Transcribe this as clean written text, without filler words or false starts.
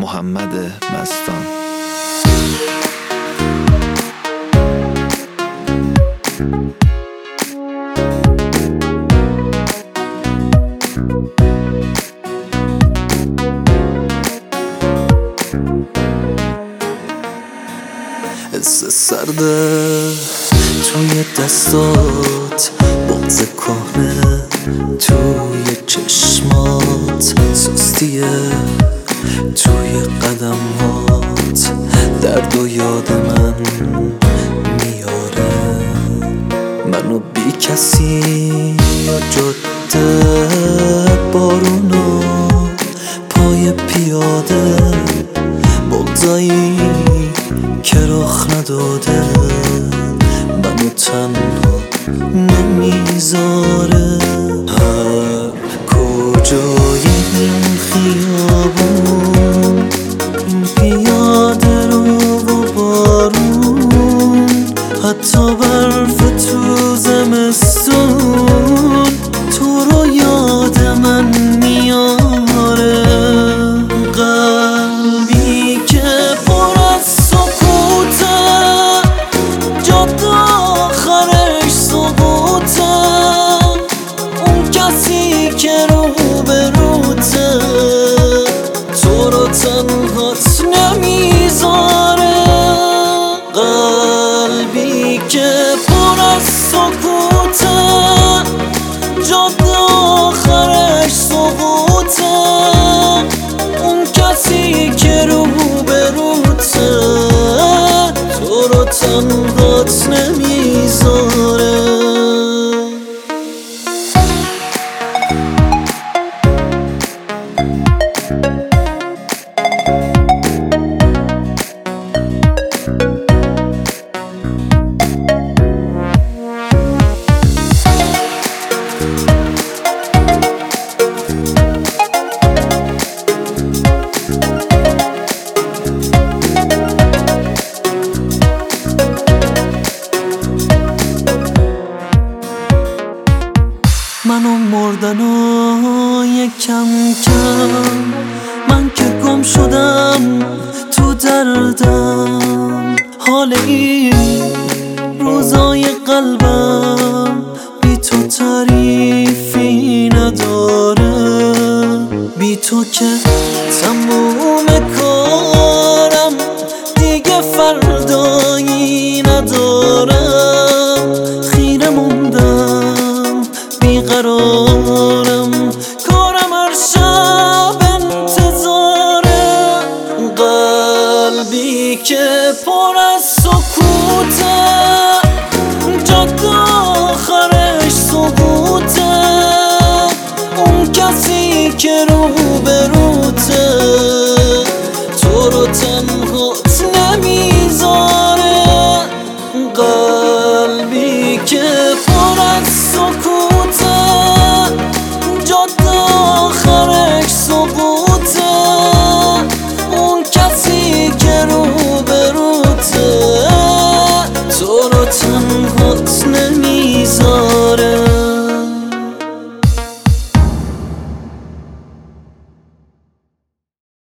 محمد مستان. حس سرده توی دستات، بغض کهنه توی چشمات، سستیه توی قدمات، درد و یاد من میاره، منو بی کسی یا جاده، بارونو پای پیاده، بغضایی که رخ نداده، منو تنها نمیذاره. هر کجای این خیابون، این پیاده رو و بارون، حتی برف تو زمستون، تو رو یاد من میاره. قلبی که پر از سکوته، جاده آخرش سقوطه، اون کسی که روبروته تو رو تنهات نمیذاره. قلبی که پر از سکوته، جاده آخرش سقوطه، اون کسی که روبروته تو رو تنهات نمیذاره. منو مردن و یکم کم، من که گم شدم تو دردم، حال این روزای قلبم بی تو تعریفی نداره. بی تو که تموم کارم دیگه فردایی ندارم، خیره موندم بیقرارم، کارم هر شب انتظاره. قلبی که پر از سکوته، جاده آخرش سقوطه، اون کسی که روبروته